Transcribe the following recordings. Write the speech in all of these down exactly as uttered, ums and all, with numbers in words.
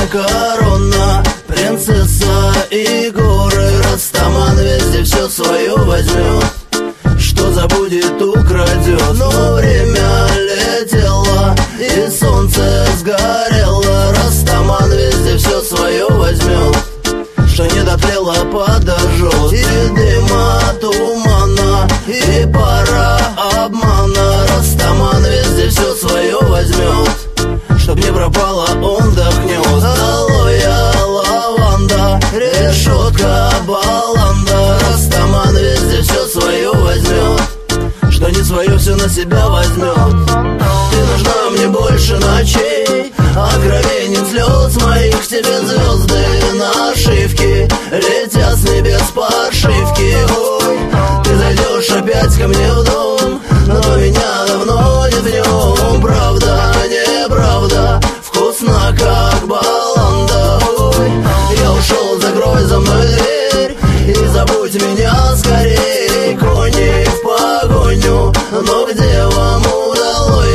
корона, принцесса и горы. Растаман везде все свое возьмет, что забудет, украдет. Но время летело и солнце сгорело. Растаман везде все свое возьмет, что не дотлело, подожжет. И дыма, тумана, и пара обмана. Растаман везде все свое возьмет, чтоб не пропало, он дохнет. Алоэ, лаванда, решетка, баланда. Растаман везде все свое возьмет, что не свое все на себя возьмет. Ты нужна мне больше ночей, откровенен слез моих. К тебе звезды нашивки летят с небес подшивки. Ой, ты зайдешь опять ко мне в дом, но меня давно нет в нем. Правда, неправда, вкусно как баланда. Ой, я ушел, закрой за мной дверь и забудь меня скорей. Кони в погоню, но где вам удалось?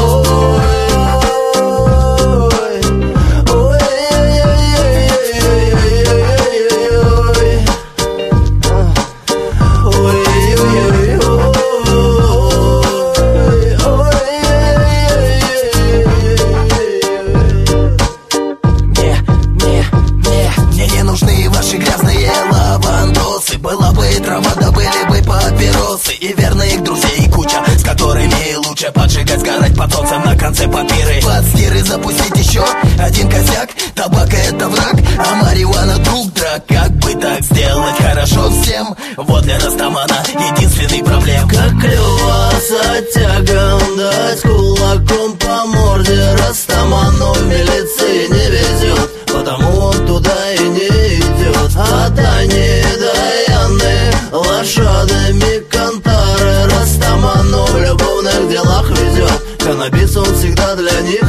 Была бы и трава, да были бы папиросы, и верных друзей куча, с которыми лучше поджигать, сгорать под солнцем на конце папиры. Под стиры запустить еще один косяк. Табак это враг, а марихуана друг драк. Как бы так сделать хорошо всем? Вот для Растамана единственный проблем. Как клево с оттягом дать кулаком по морде. Растаману в милиции не везет, потому он туда и не идет. А Тани Даяны лошадами кантары. Растаману в любовных делах везет, каннабис он всегда для них